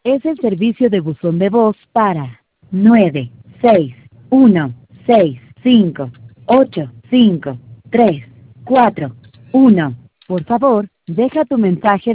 es el servicio de buzón de voz para 961658534. Por favor, deja tu mensaje